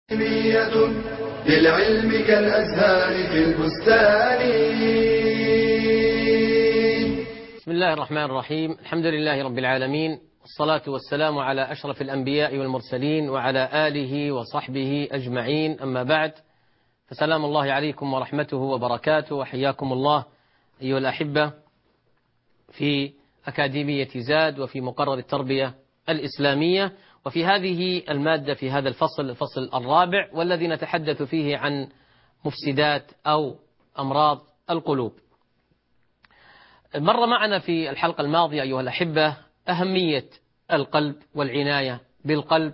نية للعلم كالأزهار في البستان. بسم الله الرحمن الرحيم. الحمد لله رب العالمين، والصلاة والسلام على أشرف الأنبياء والمرسلين وعلى آله وصحبه أجمعين، أما بعد، فسلام الله عليكم ورحمته وبركاته، وحياكم الله أيها الأحبة في أكاديمية زاد وفي مقرر التربية الإسلامية، وفي هذه المادة في هذا الفصل الرابع، والذي نتحدث فيه عن مفسدات أو أمراض القلوب. مر معنا في الحلقة الماضية أيها الأحبة أهمية القلب والعناية بالقلب،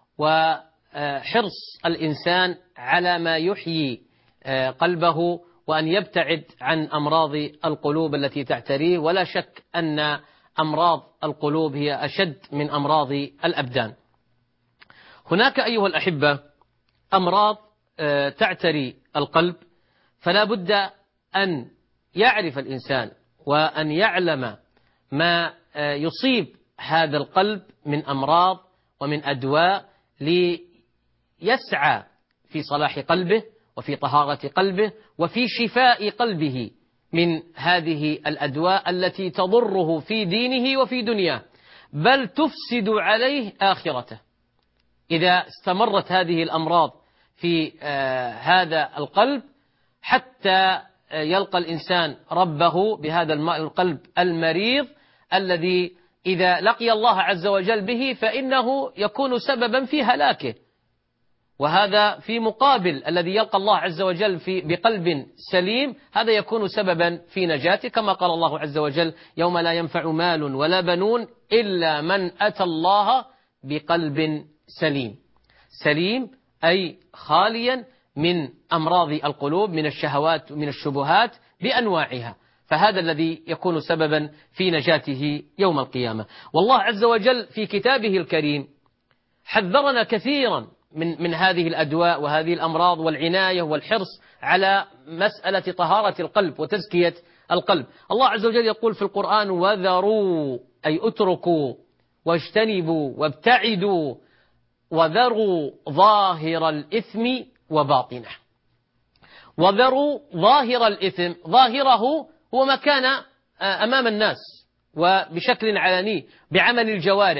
وحرص الإنسان على ما يحيي قلبه، وأن يبتعد عن أمراض القلوب التي تعتريه، ولا شك أن أمراض القلوب هي أشد من أمراض الأبدان. هناك أيها الأحبة أمراض تعتري القلب، فلا بد أن يعرف الإنسان وأن يعلم ما يصيب هذا القلب من أمراض ومن أدواء، ليسعى في صلاح قلبه وفي طهارة قلبه وفي شفاء قلبه من هذه الأدواء التي تضره في دينه وفي دنياه، بل تفسد عليه آخرته. إذا استمرت هذه الأمراض في هذا القلب حتى يلقى الإنسان ربه بهذا القلب المريض، الذي إذا لقي الله عز وجل به فإنه يكون سببا في هلاكه. وهذا في مقابل الذي يلقى الله عز وجل بقلب سليم، هذا يكون سببا في نجاته، كما قال الله عز وجل: يوم لا ينفع مال ولا بنون إلا من أتى الله بقلب سليم. سليم أي خاليا من أمراض القلوب، من الشهوات ومن الشبهات بأنواعها، فهذا الذي يكون سببا في نجاته يوم القيامة. والله عز وجل في كتابه الكريم حذرنا كثيرا من هذه الأدواء وهذه الأمراض، والعناية والحرص على مسألة طهارة القلب وتزكية القلب. الله عز وجل يقول في القرآن: وذروا أي اتركوا واجتنبوا وابتعدوا وذروا ظاهر الإثم وباطنه. وذروا ظاهر الإثم، ظاهره هو ما كان أمام الناس وبشكل علني، بعمل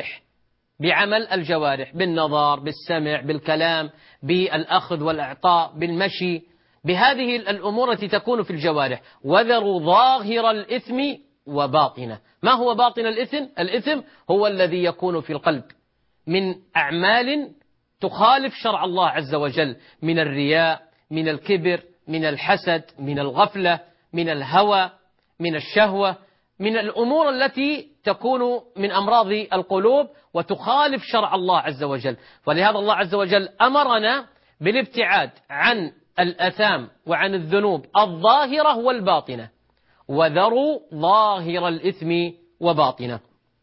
الجوارح بالنظر، بالسمع، بالكلام، بالأخذ والإعطاء، بالمشي، بهذه الأمور التي تكون في الجوارح. وذروا ظاهر الإثم وباطنه. ما هو باطن الإثم؟ الإثم هو الذي يكون في القلب من أعمال تخالف شرع الله عز وجل، من الرياء، من الكبر، من الحسد، من الغفلة، من الهوى، من الشهوة، من الأمور التي تكون من أمراض القلوب وتخالف شرع الله عز وجل. ولهذا الله عز وجل أمرنا بالابتعاد عن الآثام وعن الذنوب الظاهرة والباطنة. وذروا ظاهر الإثم وباطنه.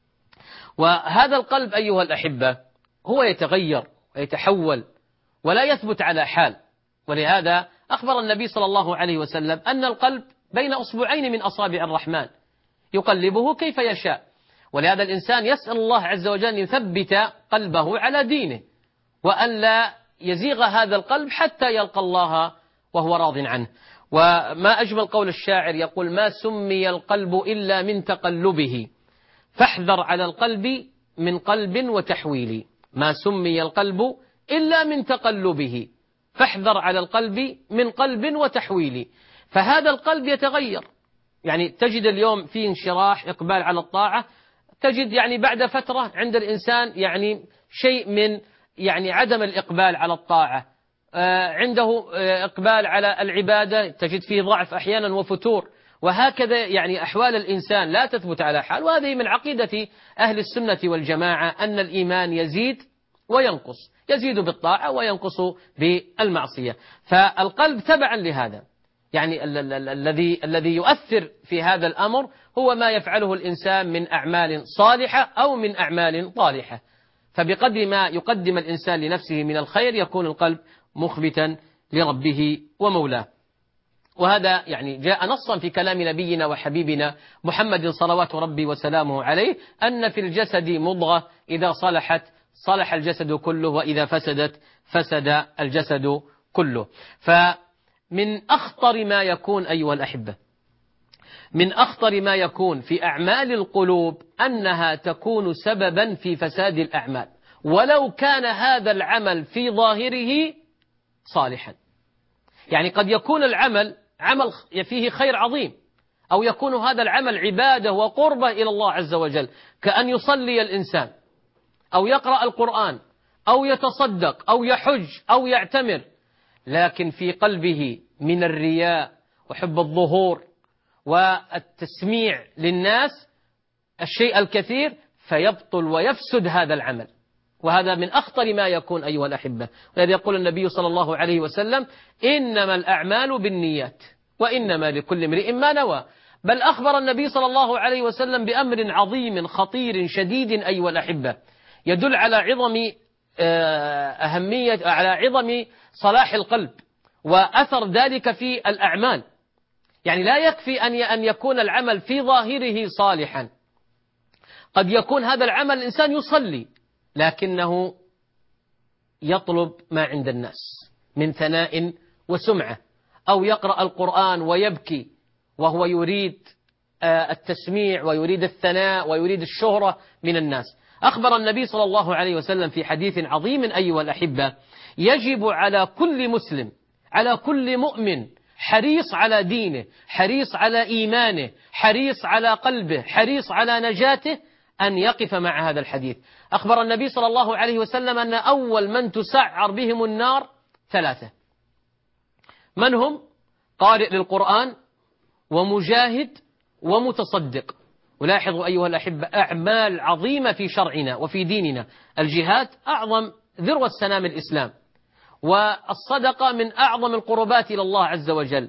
وهذا القلب أيها الأحبة هو يتغير ويتحول ولا يثبت على حال. ولهذا أخبر النبي صلى الله عليه وسلم أن القلب بين أصبعين من أصابع الرحمن يقلبه كيف يشاء. ولهذا الإنسان يسأل الله عز وجل أن يثبت قلبه على دينه، وأن لا يزيغ هذا القلب حتى يلقى الله وهو راض عنه. وما أجمل قول الشاعر، يقول: ما سمي القلب إلا من تقلبه، فاحذر على القلب من قلب وتحويل. ما سمي القلب إلا من تقلبه، فاحذر على القلب من قلب وتحويل. فهذا القلب يتغير، يعني تجد اليوم في انشراح، إقبال على الطاعة، تجد يعني بعد فترة عند الإنسان يعني شيء من يعني عدم الإقبال على الطاعة، عنده إقبال على العبادة، تجد فيه ضعف أحيانا وفتور، وهكذا يعني أحوال الإنسان لا تثبت على حال. وهذه من عقيدة أهل السنة والجماعة، أن الإيمان يزيد وينقص، يزيد بالطاعة وينقص بالمعصية. فالقلب تبعا لهذا، يعني الذي يؤثر في هذا الأمر هو ما يفعله الإنسان من أعمال صالحة أو من أعمال طالحة. فبقدر ما يقدم الإنسان لنفسه من الخير يكون القلب مخبتا لربه ومولاه. وهذا يعني جاء نصا في كلام نبينا وحبيبنا محمد صلوات ربي وسلامه عليه، أن في الجسد مضغة إذا صلحت صلح الجسد كله، وإذا فسدت فسد الجسد كله. فمن أخطر ما يكون أيها الأحبة، من أخطر ما يكون في أعمال القلوب أنها تكون سببا في فساد الأعمال، ولو كان هذا العمل في ظاهره صالحا. يعني قد يكون العمل عمل فيه خير عظيم، أو يكون هذا العمل عبادة وقربة إلى الله عز وجل، كأن يصلي الإنسان أو يقرأ القرآن أو يتصدق أو يحج أو يعتمر، لكن في قلبه من الرياء وحب الظهور والتسميع للناس الشيء الكثير، فيبطل ويفسد هذا العمل. وهذا من أخطر ما يكون أيها الأحبة. ولذا يقول النبي صلى الله عليه وسلم: إنما الأعمال بالنيات وإنما لكل امرئ ما نوى. بل أخبر النبي صلى الله عليه وسلم بأمر عظيم خطير شديد أيها الأحبة، يدل على عظم أهمية، على عظم صلاح القلب وأثر ذلك في الأعمال. يعني لا يكفي أن يكون العمل في ظاهره صالحا، قد يكون هذا العمل الإنسان يصلي لكنه يطلب ما عند الناس من ثناء وسمعة، أو يقرأ القرآن ويبكي وهو يريد التسميع ويريد الثناء ويريد الشهرة من الناس. أخبر النبي صلى الله عليه وسلم في حديث عظيم أيها الأحبة: يجب على كل مسلم، على كل مؤمن، حريص على دينه، حريص على إيمانه، حريص على قلبه، حريص على نجاته، أن يقف مع هذا الحديث. أخبر النبي صلى الله عليه وسلم أن أول من تسعر بهم النار ثلاثة. من هم؟ قارئ للقرآن ومجاهد ومتصدق. ولاحظوا أيها الأحبة أعمال عظيمة في شرعنا وفي ديننا. الجهاد أعظم ذروة سنام الإسلام، والصدقة من أعظم القربات إلى الله عز وجل،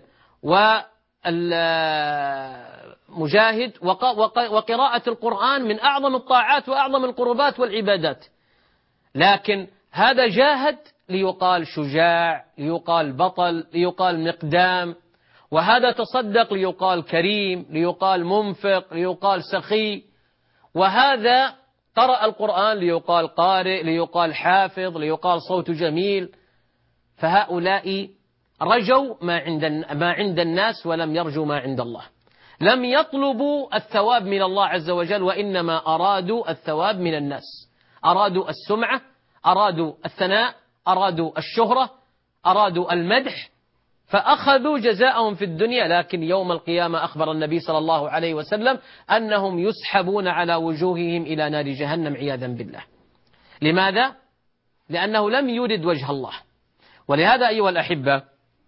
والمجاهد وقراءة القرآن من أعظم الطاعات وأعظم القربات والعبادات. لكن هذا جاهد ليقال شجاع، ليقال بطل، ليقال مقدام، وهذا تصدق ليقال كريم، ليقال منفق، ليقال سخي، وهذا قرأ القرآن ليقال قارئ، ليقال حافظ، ليقال صوت جميل. فهؤلاء رجوا ما عند الناس ولم يرجوا ما عند الله. لم يطلبوا الثواب من الله عز وجل، وإنما أرادوا الثواب من الناس، أرادوا السمعة، أرادوا الثناء، أرادوا الشهرة، أرادوا المدح، فأخذوا جزاءهم في الدنيا. لكن يوم القيامة أخبر النبي صلى الله عليه وسلم أنهم يسحبون على وجوههم إلى نار جهنم عياذا بالله. لماذا؟ لأنه لم يرد وجه الله. ولهذا أيها الأحبة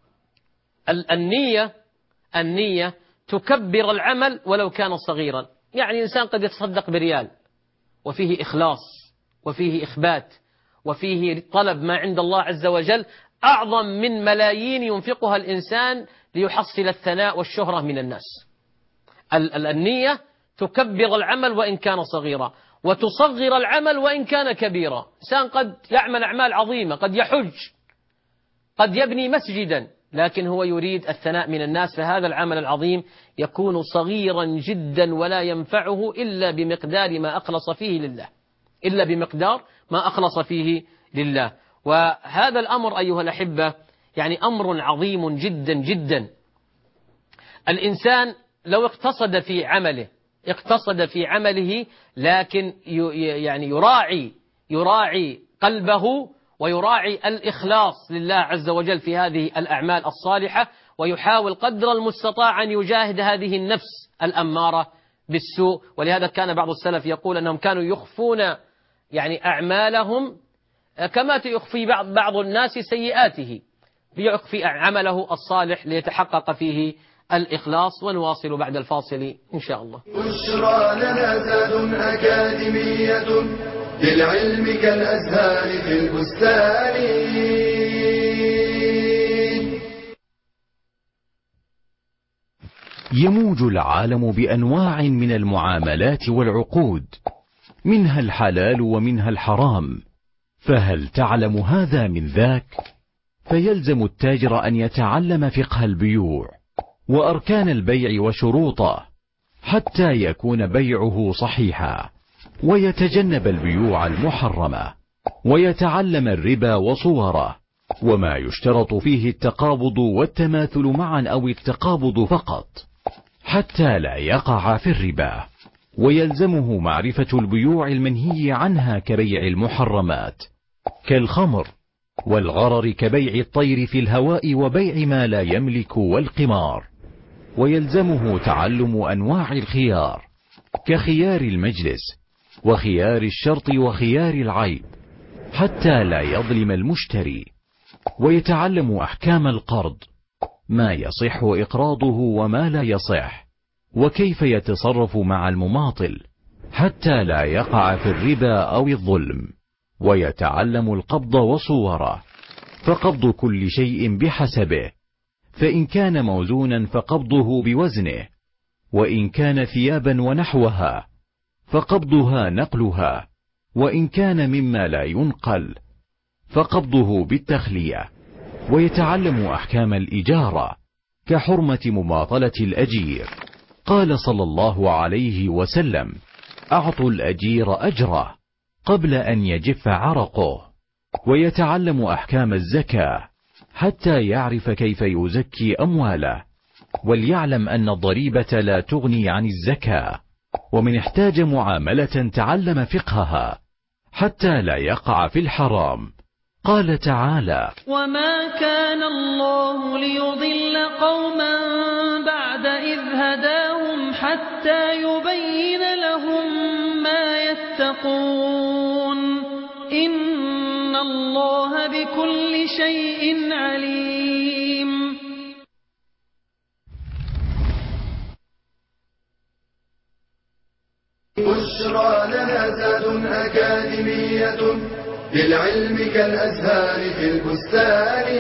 النية تكبر العمل ولو كان صغيرا. يعني إنسان قد يتصدق بريال وفيه إخلاص وفيه إخبات وفيه طلب ما عند الله عز وجل أعظم من ملايين ينفقها الإنسان ليحصل الثناء والشهرة من الناس. النية تكبر العمل وإن كان صغيرا، وتصغر العمل وإن كان كبيرا. إنسان قد يعمل أعمال عظيمة، قد يحج، قد يبني مسجدا، لكن هو يريد الثناء من الناس، فهذا العمل العظيم يكون صغيرا جدا ولا ينفعه إلا بمقدار ما أخلص فيه لله، إلا بمقدار ما أخلص فيه لله. وهذا الأمر أيها الأحبة يعني أمر عظيم جدا جدا. الإنسان لو اقتصد في عمله لكن يعني يراعي قلبه ويراعي الإخلاص لله عز وجل في هذه الأعمال الصالحة، ويحاول قدر المستطاع أن يجاهد هذه النفس الأمارة بالسوء. ولهذا كان بعض السلف يقول أنهم كانوا يخفون يعني أعمالهم كما يخفي بعض الناس سيئاته، يخفي عمله الصالح ليتحقق فيه الإخلاص. ونواصل بعد الفاصل إن شاء الله. بشرى لنا زاد أكاديمية للعلم كالأزهار في البستان. يموج العالم بأنواع من المعاملات والعقود، منها الحلال ومنها الحرام، فهل تعلم هذا من ذاك؟ فيلزم التاجر أن يتعلم فقه البيوع وأركان البيع وشروطه حتى يكون بيعه صحيحا، ويتجنب البيوع المحرمة. ويتعلم الربا وصوره، وما يشترط فيه التقابض والتماثل معا أو التقابض فقط، حتى لا يقع في الربا. ويلزمه معرفة البيوع المنهي عنها كبيع المحرمات كالخمر والغرر، كبيع الطير في الهواء وبيع ما لا يملك والقمار. ويلزمه تعلم أنواع الخيار كخيار المجلس وخيار الشرط وخيار العيب، حتى لا يظلم المشتري. ويتعلم أحكام القرض، ما يصح إقراضه وما لا يصح، وكيف يتصرف مع المماطل حتى لا يقع في الربا أو الظلم. ويتعلم القبض وصوره، فقبض كل شيء بحسبه، فإن كان موزونا فقبضه بوزنه، وإن كان ثيابا ونحوها فقبضها نقلها، وإن كان مما لا ينقل فقبضه بالتخلية. ويتعلم أحكام الإجارة كحرمة مماطلة الأجير، قال صلى الله عليه وسلم: أعطوا الأجير أجره قبل أن يجف عرقه. ويتعلم أحكام الزكاة حتى يعرف كيف يزكي أمواله، وليعلم أن الضريبة لا تغني عن الزكاة. ومن احتاج معاملة تعلم فقهها حتى لا يقع في الحرام. قال تعالى: وما كان الله ليضل قوما بعد إذ هداهم حتى يبين لهم ما يتقون إن الله بكل شيء عليم. بشرى لنا زاد أكاديمية للعلم كالأزهار في البستان.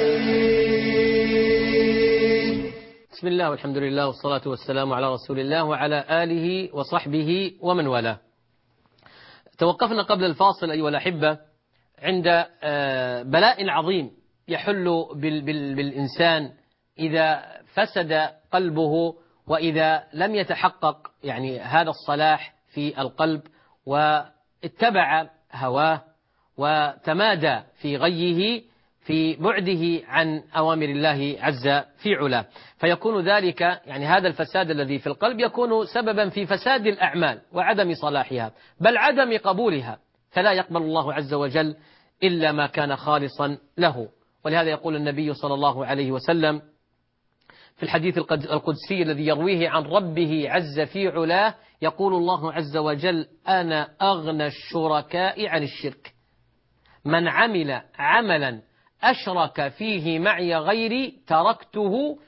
بسم الله والحمد لله والصلاة والسلام على رسول الله وعلى آله وصحبه ومن والاه. توقفنا قبل الفاصل أيها الأحبة عند بلاء عظيم يحل بالإنسان إذا فسد قلبه، وإذا لم يتحقق يعني هذا الصلاح في القلب، واتبع هواه وتمادى في غيه في بعده عن أوامر الله عز في علاه، فيكون ذلك يعني هذا الفساد الذي في القلب يكون سببا في فساد الأعمال وعدم صلاحها، بل عدم قبولها، فلا يقبل الله عز وجل إلا ما كان خالصا له. ولهذا يقول النبي صلى الله عليه وسلم في الحديث القدسي الذي يرويه عن ربه عز في علاه، يقول الله عز وجل: أنا أغنى الشركاء عن الشرك، من عمل عملا أشرك فيه معي غيري تركته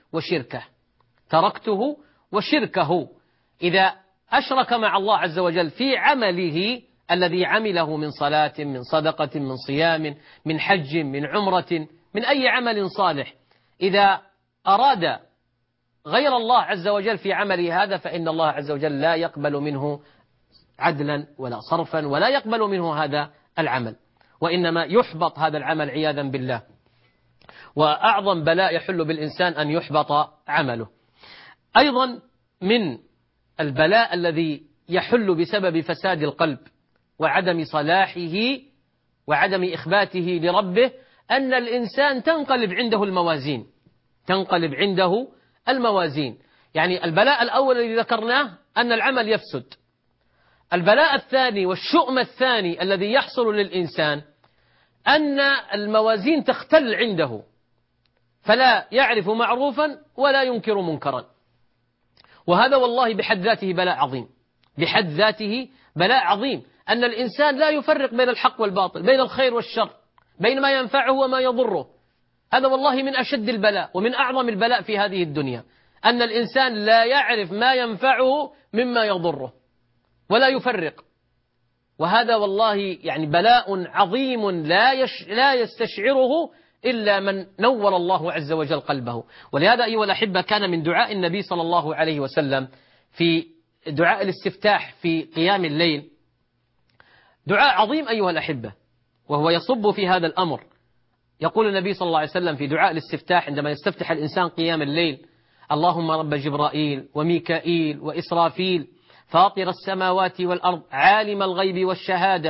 وشركه. إذا أشرك مع الله عز وجل في عمله الذي عمله من صلاة، من صدقة، من صيام، من حج، من عمرة، من أي عمل صالح، إذا أراد غير الله عز وجل في عمله هذا، فإن الله عز وجل لا يقبل منه عدلا ولا صرفا، ولا يقبل منه هذا العمل، وإنما يحبط هذا العمل عياذا بالله. وأعظم بلاء يحل بالإنسان أن يحبط عمله. أيضا من البلاء الذي يحل بسبب فساد القلب وعدم صلاحه وعدم إخباته لربه أن الإنسان تنقلب عنده الموازين. يعني البلاء الأول الذي ذكرناه أن العمل يفسد. البلاء الثاني والشؤم الثاني الذي يحصل للإنسان أن الموازين تختل عنده، فلا يعرف معروفا ولا ينكر منكرا. وهذا والله بحد ذاته بلاء عظيم، أن الإنسان لا يفرق بين الحق والباطل، بين الخير والشر، بين ما ينفعه وما يضره. هذا والله من أشد البلاء ومن أعظم البلاء في هذه الدنيا، أن الإنسان لا يعرف ما ينفعه مما يضره ولا يفرق. وهذا والله يعني بلاء عظيم لا يستشعره إلا من نور الله عز وجل قلبه. ولهذا أيها الأحبة كان من دعاء النبي صلى الله عليه وسلم في دعاء الاستفتاح في قيام الليل دعاء عظيم أيها الأحبة، وهو يصب في هذا الأمر. يقول النبي صلى الله عليه وسلم في دعاء الاستفتاح عندما يستفتح الإنسان قيام الليل: اللهم رب جبرائيل وميكائيل وإسرافيل فاطر السماوات والأرض عالم الغيب والشهادة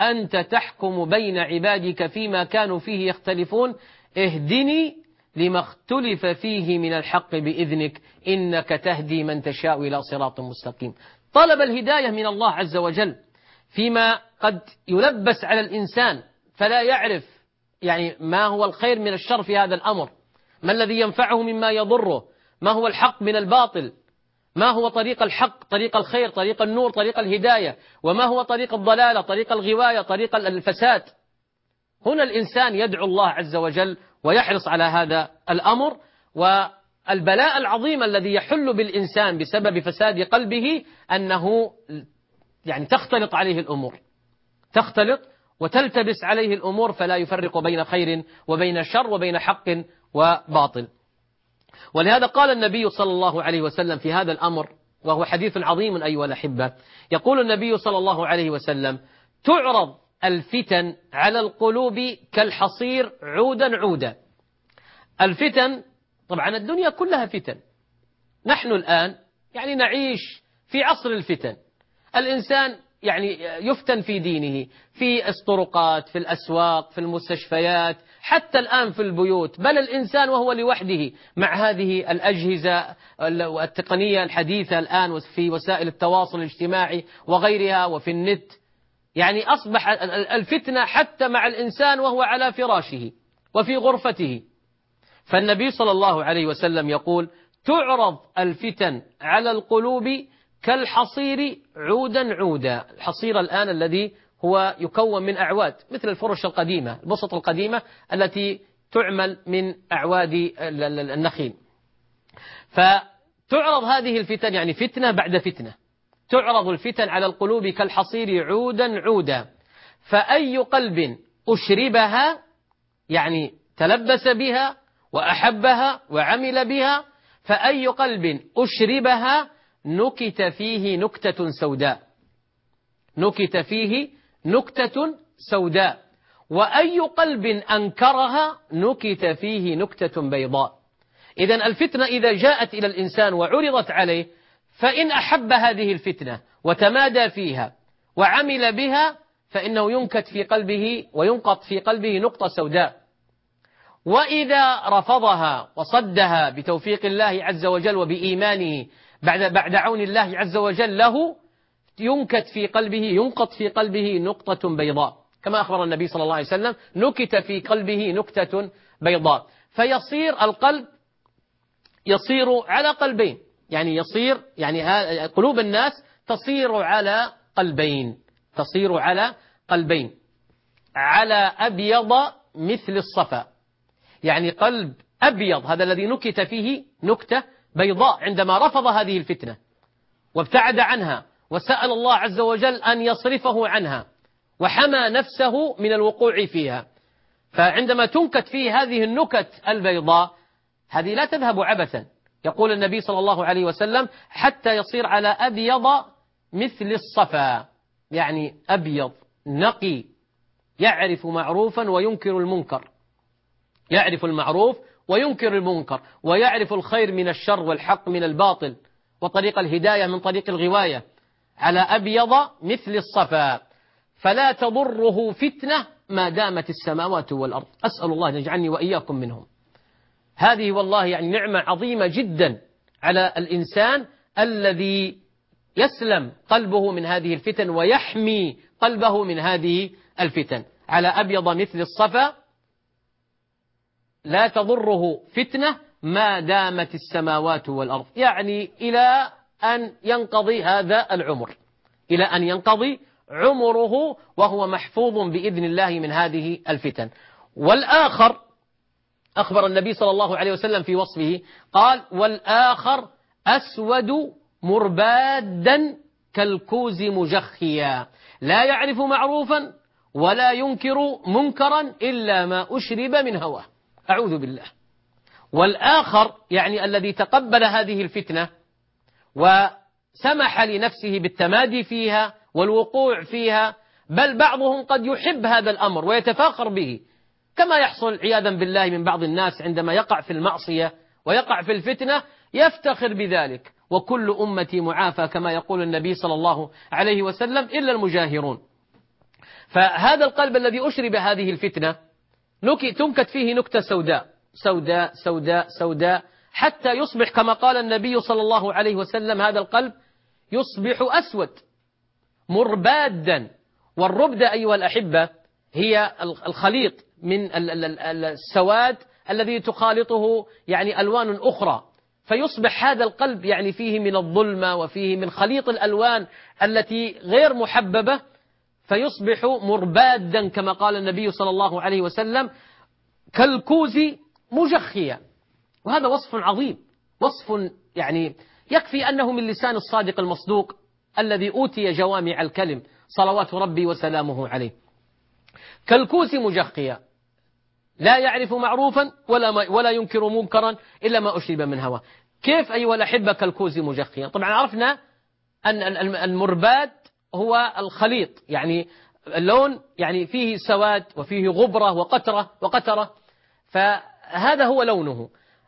أنت تحكم بين عبادك فيما كانوا فيه يختلفون اهدني لما اختلف فيه من الحق بإذنك إنك تهدي من تشاء إلى صراط مستقيم. طلب الهداية من الله عز وجل فيما قد يلبس على الإنسان فلا يعرف يعني ما هو الخير من الشر في هذا الأمر، ما الذي ينفعه مما يضره، ما هو الحق من الباطل، ما هو طريق الحق، طريق الخير، طريق النور، طريق الهداية، وما هو طريق الضلالة، طريق الغواية، طريق الفساد. هنا الإنسان يدعو الله عز وجل ويحرص على هذا الأمر. والبلاء العظيم الذي يحل بالإنسان بسبب فساد قلبه أنه يعني تختلط عليه الأمور، تختلط وتلتبس عليه الأمور فلا يفرق بين خير وبين شر وبين حق وباطل. ولهذا قال النبي صلى الله عليه وسلم في هذا الأمر، وهو حديث عظيم أيها الأحبة، يقول النبي صلى الله عليه وسلم: تعرض الفتن على القلوب كالحصير عودا عودا. الفتن طبعا الدنيا كلها فتن، نحن الآن يعني نعيش في عصر الفتن. الإنسان يعني يفتن في دينه، في الطرقات، في الأسواق، في المستشفيات، حتى الآن في البيوت، بل الإنسان وهو لوحده مع هذه الأجهزة التقنية الحديثة الآن في وسائل التواصل الاجتماعي وغيرها وفي النت، يعني أصبح الفتنة حتى مع الإنسان وهو على فراشه وفي غرفته. فالنبي صلى الله عليه وسلم يقول: تعرض الفتن على القلوب كالحصير عودا عودا. الحصير الآن الذي هو يكون من أعواد مثل الفرش القديمة، البسط القديمة التي تعمل من أعواد النخيل. فتعرض هذه الفتن يعني فتنة بعد فتنة، تعرض الفتن على القلوب كالحصير عودا عودا، فأي قلب أشربها يعني تلبس بها وأحبها وعمل بها، فأي قلب أشربها نكت فيه نكتة سوداء، نكت فيه نكتة سوداء، وأي قلب أنكرها نكت فيه نكتة بيضاء. إذن الفتنة إذا جاءت إلى الإنسان وعرضت عليه، فإن أحب هذه الفتنة وتمادى فيها وعمل بها فإنه ينكت في قلبه وينقط في قلبه نقطة سوداء. وإذا رفضها وصدها بتوفيق الله عز وجل وبإيمانه بعد عون الله عز وجل له، ينكت في قلبه، ينقط في قلبه نقطة بيضاء، كما أخبر النبي صلى الله عليه وسلم: نكت في قلبه نكتة بيضاء. فيصير القلب يصير على قلبين، يعني يصير يعني قلوب الناس تصير على قلبين، تصير على قلبين، على أبيض مثل الصفا، يعني قلب أبيض هذا الذي نكت فيه نكتة بيضاء عندما رفض هذه الفتنة وابتعد عنها وسأل الله عز وجل أن يصرفه عنها وحمى نفسه من الوقوع فيها. فعندما تنكت فيه هذه النكت البيضاء هذه لا تذهب عبثا، يقول النبي صلى الله عليه وسلم: حتى يصير على أبيض مثل الصفا، يعني أبيض نقي، يعرف معروفا وينكر المنكر، يعرف المعروف وينكر المنكر، ويعرف الخير من الشر والحق من الباطل وطريق الهداية من طريق الغواية، على أبيض مثل الصفا، فلا تضره فتنة ما دامت السماوات والأرض. أسأل الله أن يجعلني وإياكم منهم. هذه والله يعني نعمة عظيمة جدا على الإنسان الذي يسلم قلبه من هذه الفتن ويحمي قلبه من هذه الفتن. على أبيض مثل الصفا لا تضره فتنة ما دامت السماوات والأرض، يعني إلى أن ينقضي هذا العمر، إلى أن ينقضي عمره وهو محفوظ بإذن الله من هذه الفتن. والآخر أخبر النبي صلى الله عليه وسلم في وصفه قال: والآخر أسود مربادا كالكوز مجخيا، لا يعرف معروفا ولا ينكر منكرا إلا ما أشرب من هواه. أعوذ بالله. والآخر يعني الذي تقبل هذه الفتنة وسمح لنفسه بالتمادي فيها والوقوع فيها، بل بعضهم قد يحب هذا الأمر ويتفاخر به، كما يحصل عياذا بالله من بعض الناس عندما يقع في المعصية ويقع في الفتنة يفتخر بذلك. وكل أمتي معافى كما يقول النبي صلى الله عليه وسلم إلا المجاهرون. فهذا القلب الذي أشرب هذه الفتنة تنكت فيه نكتة سوداء سوداء سوداء سوداء، حتى يصبح كما قال النبي صلى الله عليه وسلم هذا القلب يصبح أسود مربادا. والربدة أيها الأحبة هي الخليط من السواد الذي تخالطه يعني ألوان أخرى، فيصبح هذا القلب يعني فيه من الظلمة وفيه من خليط الألوان التي غير محببة، فيصبح مربادا كما قال النبي صلى الله عليه وسلم كالكوز مجخيا. وهذا وصف عظيم، وصف يعني يكفي أنه من لسان الصادق المصدوق الذي أوتي جوامع الكلم صلوات ربي وسلامه عليه. كالكوز مجخيا لا يعرف معروفا ولا ينكر منكرا إلا ما أشرب من هوى. كيف أيها الأحبة كالكوز مجخيا؟ طبعا عرفنا أن المرباد هو الخليط، يعني اللون يعني فيه سواد وفيه غبرة وقترة، فهذا هو لونه.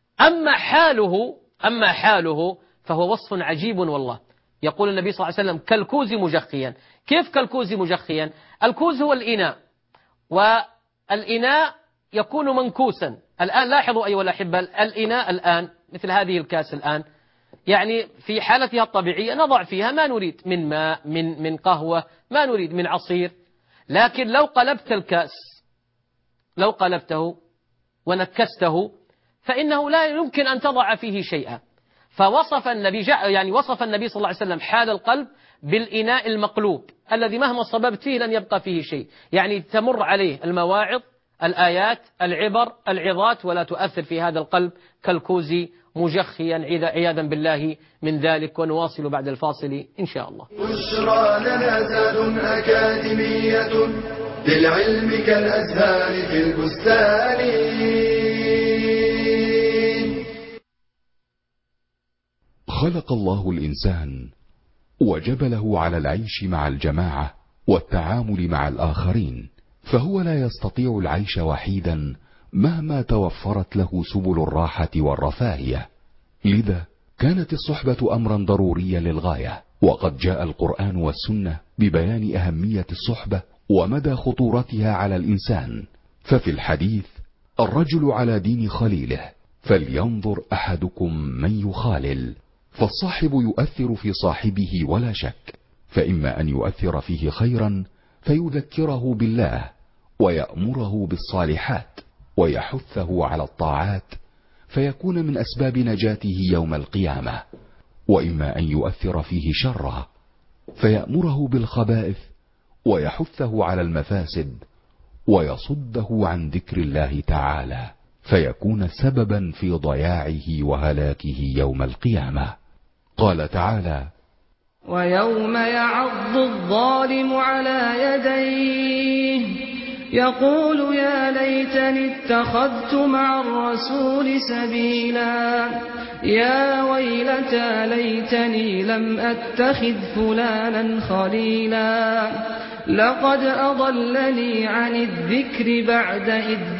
أما حاله فهو وصف عجيب والله. يقول النبي صلى الله عليه وسلم كالكوز مجخيا. كيف كالكوز مجخيا؟ الكوز هو الإناء، والإناء يكون منكوسا. الآن لاحظوا أيها الأحبة، الإناء الآن مثل هذه الكاس الآن يعني في حالتها الطبيعية نضع فيها ما نريد من ماء من قهوة، ما نريد من عصير. لكن لو قلبت الكاس، لو قلبته ونكسته فإنه لا يمكن أن تضع فيه شيئا. فوصف النبي وصف النبي صلى الله عليه وسلم حال القلب بالإناء المقلوب الذي مهما صببت فيه لن يبقى فيه شيء، يعني تمر عليه المواعظ الآيات العبر العظات ولا تؤثر في هذا القلب كالكوز مجخيا عياذا بالله من ذلك. ونواصل بعد الفاصل إن شاء الله. بشرى لنا زاد أكاديمية للعلم كالأزهار في البستان. خلق الله الإنسان وجبله على العيش مع الجماعة والتعامل مع الآخرين، فهو لا يستطيع العيش وحيدا مهما توفرت له سبل الراحة والرفاهية. لذا كانت الصحبة أمرا ضروريا للغاية، وقد جاء القرآن والسنة ببيان أهمية الصحبة ومدى خطورتها على الإنسان. ففي الحديث الرجل على دين خليله فلينظر أحدكم من يخالل. فالصاحب يؤثر في صاحبه ولا شك، فإما أن يؤثر فيه خيرا فيذكره بالله ويأمره بالصالحات ويحثه على الطاعات فيكون من أسباب نجاته يوم القيامة، وإما أن يؤثر فيه شرا فيأمره بالخبائث ويحثه على المفاسد ويصده عن ذكر الله تعالى فيكون سببا في ضياعه وهلاكه يوم القيامة. قال تعالى: ويوم يعض الظالم على يديه يقول يا ليتني اتخذت مع الرسول سبيلا يا ويلتى ليتني لم أتخذ فلانا خليلا لقد أضلني عن الذكر بعد إذ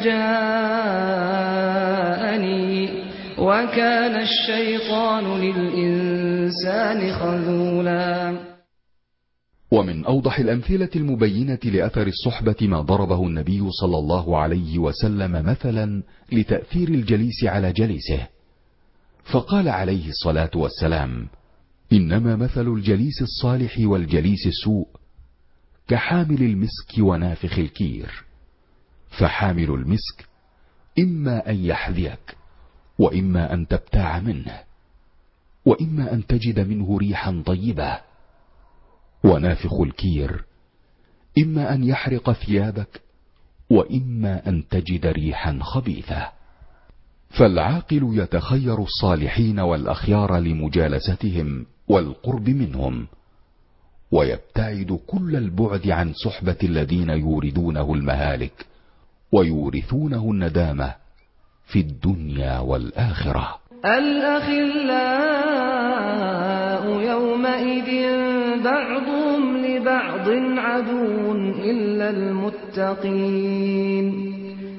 جاءني وكان الشيطان للإنسان خذولا. ومن أوضح الأمثلة المبينة لأثر الصحبة ما ضربه النبي صلى الله عليه وسلم مثلا لتأثير الجليس على جليسه، فقال عليه الصلاة والسلام: إنما مثل الجليس الصالح والجليس السوء كحامل المسك ونافخ الكير، فحامل المسك إما أن يحذيك وإما أن تبتاع منه وإما أن تجد منه ريحا طيبة، ونافخ الكير إما أن يحرق ثيابك وإما أن تجد ريحا خبيثة. فالعاقل يتخير الصالحين والأخيار لمجالستهم والقرب منهم، ويبتعد كل البعد عن صحبة الذين يوردونه المهالك ويورثونه الندامة في الدنيا والآخرة. الأخلاء يومئذ بعضهم لبعض عدو إلا المتقين.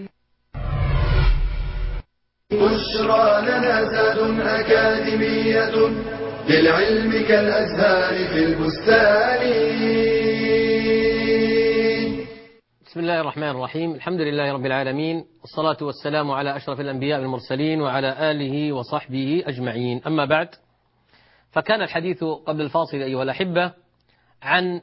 بشرى لنا زاد أكاديمية للعلم كالأزهار في البستان. بسم الله الرحمن الرحيم. الحمد لله رب العالمين، والصلاة والسلام على أشرف الأنبياء والمرسلين وعلى آله وصحبه أجمعين. أما بعد، فكان الحديث قبل الفاصل أيها الأحبة عن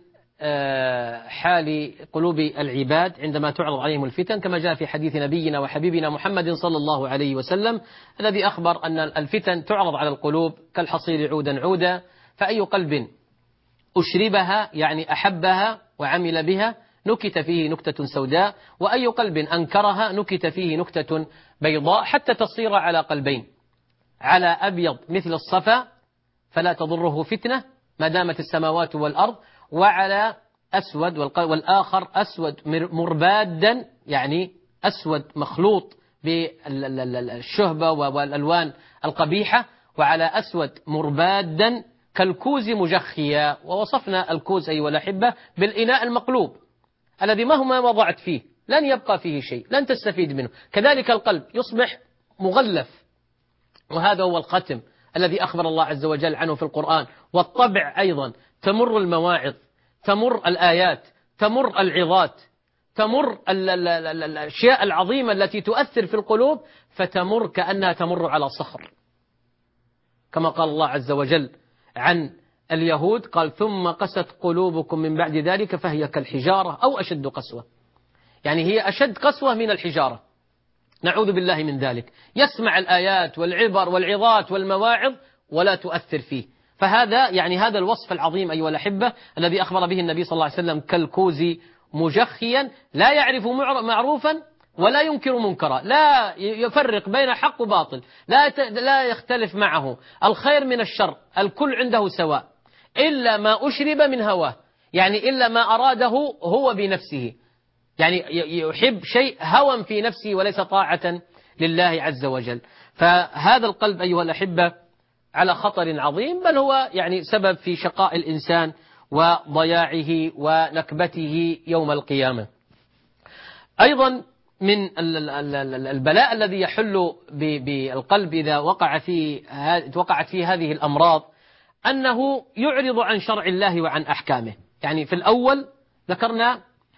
حال قلوب العباد عندما تعرض عليهم الفتن، كما جاء في حديث نبينا وحبيبنا محمد صلى الله عليه وسلم الذي أخبر أن الفتن تعرض على القلوب كالحصير عودا عودا، فأي قلب أشربها يعني أحبها وعمل بها نكت فيه نكتة سوداء، وأي قلب أنكرها نكت فيه نكتة بيضاء، حتى تصير على قلبين، على أبيض مثل الصفا فلا تضره فتنة ما دامت السماوات والأرض، وعلى أسود والآخر أسود مربادا يعني أسود مخلوط بالشهبة والألوان القبيحة، وعلى أسود مربادا كالكوز مجخيا. ووصفنا الكوز أيها الأحبة بالإناء المقلوب الذي مهما وضعت فيه لن يبقى فيه شيء، لن تستفيد منه. كذلك القلب يصبح مغلف، وهذا هو الختم الذي أخبر الله عز وجل عنه في القرآن. والطبع أيضا تمر المواعظ، تمر الآيات، تمر العظات، تمر الأشياء العظيمة التي تؤثر في القلوب، فتمر كأنها تمر على صخر، كما قال الله عز وجل عن اليهود، قال ثم قست قلوبكم من بعد ذلك فهي كالحجارة أو أشد قسوة، يعني هي أشد قسوة من الحجارة، نعوذ بالله من ذلك. يسمع الآيات والعبر والعظات والمواعظ ولا تؤثر فيه. فهذا يعني هذا الوصف العظيم أيها الأحبة الذي أخبر به النبي صلى الله عليه وسلم كالكوز مجخيا، لا يعرف معروفا ولا ينكر منكرا، لا يفرق بين حق وباطل، لا يختلف معه الخير من الشر، الكل عنده سواء، إلا ما أشرب من هواه، يعني إلا ما أراده هو بنفسه، يعني يحب شيء هوى في نفسه وليس طاعة لله عز وجل. فهذا القلب أيها الأحبة على خطر عظيم، بل هو يعني سبب في شقاء الإنسان وضياعه ونكبته يوم القيامة. أيضا من البلاء الذي يحل بالقلب إذا وقعت فيه هذه الأمراض أنه يعرض عن شرع الله وعن أحكامه. يعني في الأول ذكرنا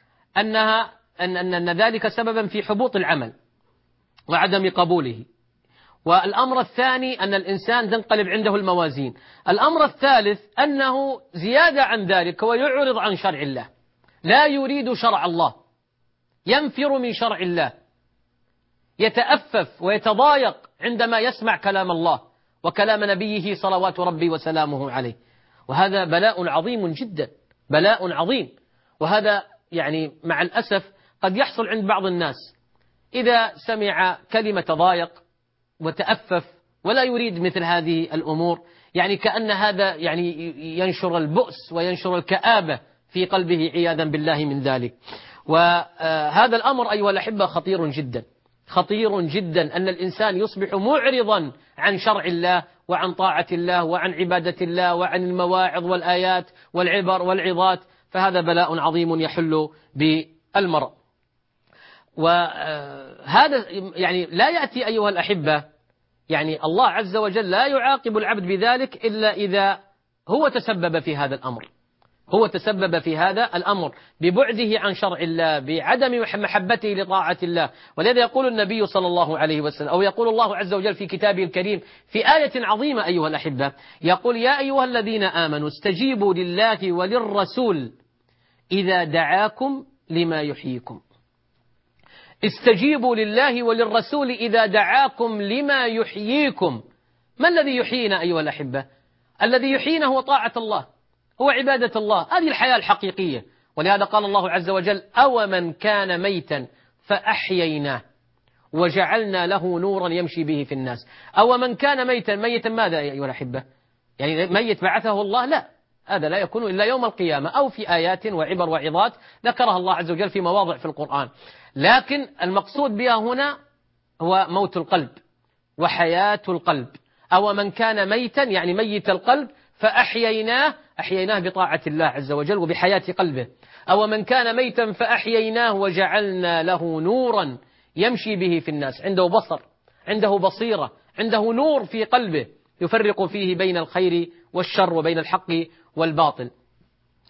أن ذلك سببا في حبوط العمل وعدم قبوله، والأمر الثاني أن الإنسان تنقلب عنده الموازين، الأمر الثالث أنه زيادة عن ذلك ويعرض عن شرع الله، لا يريد شرع الله، ينفر من شرع الله، يتأفف ويتضايق عندما يسمع كلام الله وكلام نبيه صلوات ربي وسلامه عليه. وهذا بلاء عظيم جدا، بلاء عظيم. وهذا يعني مع الأسف قد يحصل عند بعض الناس، إذا سمع كلمة تضايق وتأفف ولا يريد مثل هذه الأمور، يعني كأن هذا يعني ينشر البؤس وينشر الكآبة في قلبه عياذا بالله من ذلك. وهذا الأمر أيها الأحبة خطير جدا، خطير جدا، أن الإنسان يصبح معرضا عن شرع الله وعن طاعة الله وعن عبادة الله وعن المواعظ والآيات والعبر والعظات، فهذا بلاء عظيم يحل بالمرء. وهذا يعني لا يأتي أيها الأحبة، يعني الله عز وجل لا يعاقب العبد بذلك إلا إذا هو تسبب في هذا الأمر، هو تسبب في هذا الأمر ببعده عن شرع الله، بعدم محبته لطاعة الله. ولذا يقول النبي صلى الله عليه وسلم، أو يقول الله عز وجل في كتابه الكريم في آية عظيمة أيها الأحبة، يقول يا أيها الذين آمنوا استجيبوا لله وللرسول إذا دعاكم لما يحييكم. استجيبوا لله وللرسول إذا دعاكم لما يحييكم. ما الذي يحيينا أيها الأحبة؟ الذي يحيينا هو طاعة الله، هو عبادة الله، هذه الحياة الحقيقية. ولهذا قال الله عز وجل أو من كان ميتا فأحييناه وجعلنا له نورا يمشي به في الناس. أو من كان ميتا، ميتا ماذا أيها الأحبة؟ يعني ميت بعثه الله؟ لا، هذا لا يكون إلا يوم القيامة، أو في آيات وعبر وعظات ذكرها الله عز وجل في مواضع في القرآن. لكن المقصود بها هنا هو موت القلب وحياة القلب. أو من كان ميتا يعني ميت القلب فأحييناه، أحييناه بطاعة الله عز وجل وبحياة قلبه. أو من كان ميتا فأحييناه وجعلنا له نورا يمشي به في الناس، عنده بصر، عنده بصيرة، عنده نور في قلبه يفرق فيه بين الخير والشر وبين الحق والباطل.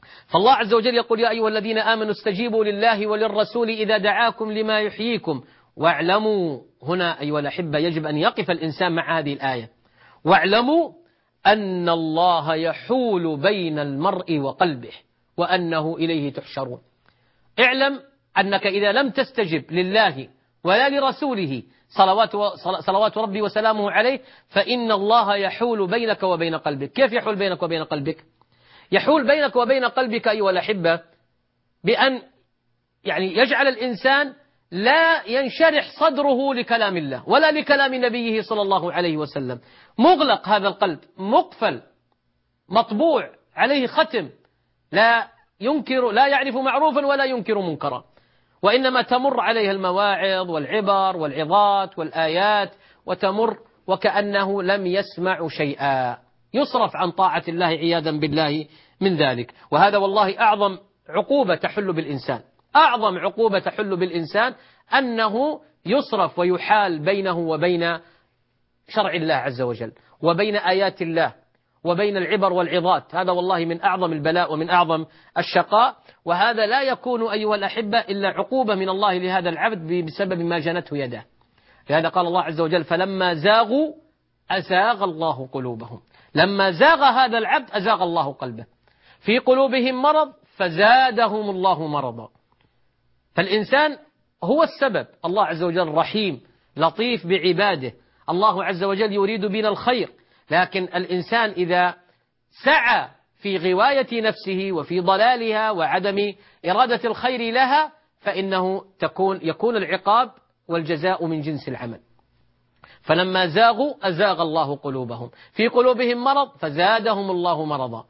فالله عز وجل يقول يا أيها الذين آمنوا استجيبوا لله وللرسول إذا دعاكم لما يحييكم واعلموا. هنا أيها الأحبة يجب أن يقف الإنسان مع هذه الآية. واعلموا أن الله يحول بين المرء وقلبه وأنه إليه تحشرون. اعلم أنك إذا لم تستجب لله ولا لرسوله صلوات ربي وسلامه عليه فإن الله يحول بينك وبين قلبك. كيف يحول بينك وبين قلبك؟ يحول بينك وبين قلبك أيها الأحبة بأن يجعل الإنسان لا ينشرح صدره لكلام الله ولا لكلام نبيه صلى الله عليه وسلم. مغلق هذا القلب، مقفل، مطبوع عليه ختم، لا يعرف معروفا ولا ينكر منكرا، وإنما تمر عليه المواعظ والعبر والعظات والآيات وتمر وكأنه لم يسمع شيئا، يصرف عن طاعة الله عياذا بالله من ذلك. وهذا والله أعظم عقوبة تحل بالإنسان، أعظم عقوبة تحل بالإنسان أنه يصرف ويحال بينه وبين شرع الله عز وجل وبين آيات الله وبين العبر والعظات. هذا والله من أعظم البلاء ومن أعظم الشقاء، وهذا لا يكون أيها الأحبة إلا عقوبة من الله لهذا العبد بسبب ما جنته يده. لهذا قال الله عز وجل فلما زاغوا أزاغ الله قلوبهم. لما زاغ هذا العبد أزاغ الله قلبه. في قلوبهم مرض فزادهم الله مرضا. فالإنسان هو السبب. الله عز وجل رحيم لطيف بعباده، الله عز وجل يريد بنا الخير، لكن الإنسان إذا سعى في غواية نفسه وفي ضلالها وعدم إرادة الخير لها فإنه يكون العقاب والجزاء من جنس العمل. فلما زاغوا أزاغ الله قلوبهم. في قلوبهم مرض فزادهم الله مرضا.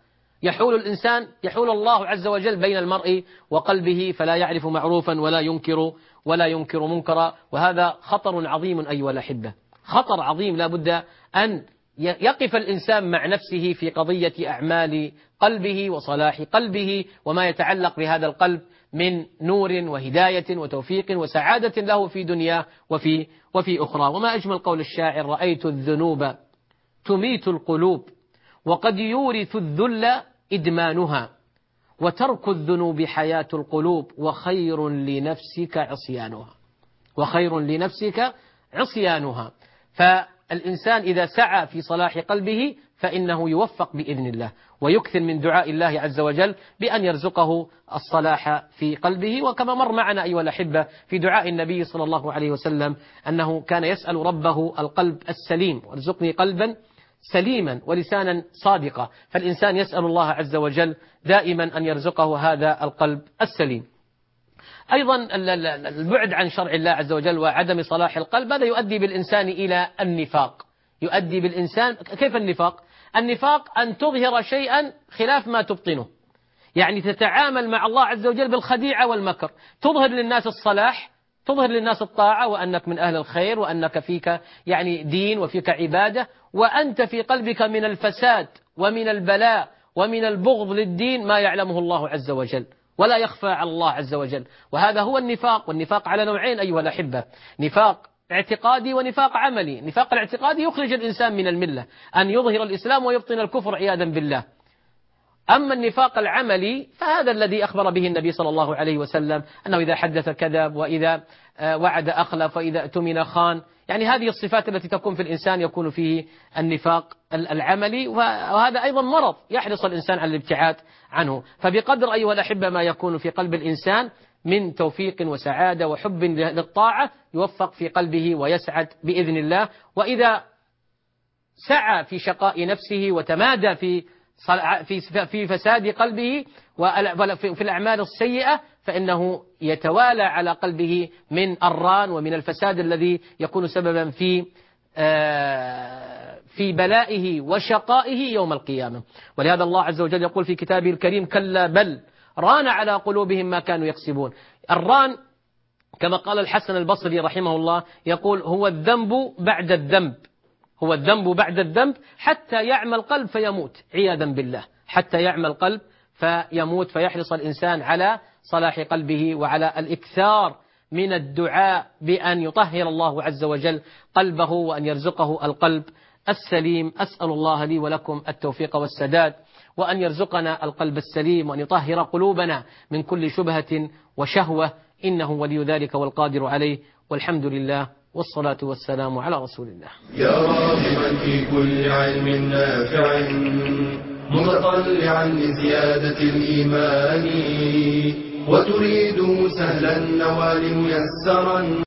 يحول الله عز وجل بين المرء وقلبه فلا يعرف معروفا ولا ينكر منكرا. وهذا خطر عظيم أيها الأحبة، خطر عظيم. لا بد أن يقف الإنسان مع نفسه في قضية أعمال قلبه وصلاح قلبه وما يتعلق بهذا القلب من نور وهداية وتوفيق وسعادة له في دنياه وفي أخرى. وما أجمل قول الشاعر رأيت الذنوب تميت القلوب وقد يورث الذل إدمانها وترك الذنوب حياة القلوب وخير لنفسك عصيانها. فالإنسان إذا سعى في صلاح قلبه فإنه يوفق بإذن الله، ويكثر من دعاء الله عز وجل بأن يرزقه الصلاح في قلبه. وكما مر معنا أيها الأحبة في دعاء النبي صلى الله عليه وسلم أنه كان يسأل ربه القلب السليم، وارزقني قلبا سليما ولسانا صادقا. فالإنسان يسأل الله عز وجل دائما أن يرزقه هذا القلب السليم. أيضا البعد عن شرع الله عز وجل وعدم صلاح القلب هذا يؤدي بالإنسان إلى النفاق. يؤدي بالإنسان كيف النفاق؟ النفاق أن تظهر شيئا خلاف ما تبطنه، يعني تتعامل مع الله عز وجل بالخديعة والمكر، تظهر للناس الصلاح، تظهر للناس الطاعة وأنك من أهل الخير وأنك فيك دين وفيك عبادة، وأنت في قلبك من الفساد ومن البلاء ومن البغض للدين ما يعلمه الله عز وجل ولا يخفى على الله عز وجل. وهذا هو النفاق. والنفاق على نوعين أيها الأحبة، نفاق اعتقادي ونفاق عملي. النفاق الاعتقادي يخرج الإنسان من الملة، أن يظهر الإسلام ويبطن الكفر عياذا بالله. أما النفاق العملي فهذا الذي أخبر به النبي صلى الله عليه وسلم أنه إذا حدث كذب وإذا وعد أخلف وإذا اؤتمن خان. يعني هذه الصفات التي تكون في الإنسان يكون فيه النفاق العملي، وهذا أيضا مرض يحرص الإنسان على الابتعاد عنه. فبقدر أيها الأحبة ما يكون في قلب الإنسان من توفيق وسعادة وحب للطاعة يوفق في قلبه ويسعد بإذن الله. وإذا سعى في شقاء نفسه وتمادى في فساد قلبه وفي الأعمال السيئة فإنه يتوالى على قلبه من الران ومن الفساد الذي يكون سببا في بلائه وشقائه يوم القيامة. ولهذا الله عز وجل يقول في كتابه الكريم كلا بل ران على قلوبهم ما كانوا يكسبون. الران كما قال الحسن البصري رحمه الله يقول هو الذنب بعد الذنب، هو الذنب بعد الذنب حتى يعمى القلب فيموت عياذا بالله، حتى يعمى القلب فيموت. فيحرص الإنسان على صلاح قلبه وعلى الإكثار من الدعاء بأن يطهر الله عز وجل قلبه وأن يرزقه القلب السليم. أسأل الله لي ولكم التوفيق والسداد، وأن يرزقنا القلب السليم، وأن يطهر قلوبنا من كل شبهة وشهوة، إنه ولي ذلك والقادر عليه. والحمد لله والصلاة والسلام على رسول الله. يا راغبا في كل علم نافع متطلعا لزيادة الإيمان وتريد سهلا النوال ميسرا